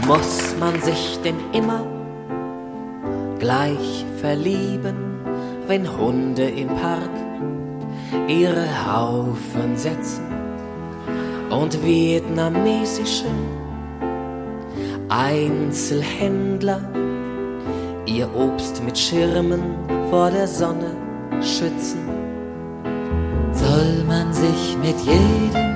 Muss man sich denn immer gleich verlieben, wenn Hunde im Park ihre Haufen setzen und vietnamesische Einzelhändler ihr Obst mit Schirmen vor der Sonne schützen? Soll man sich mit jedem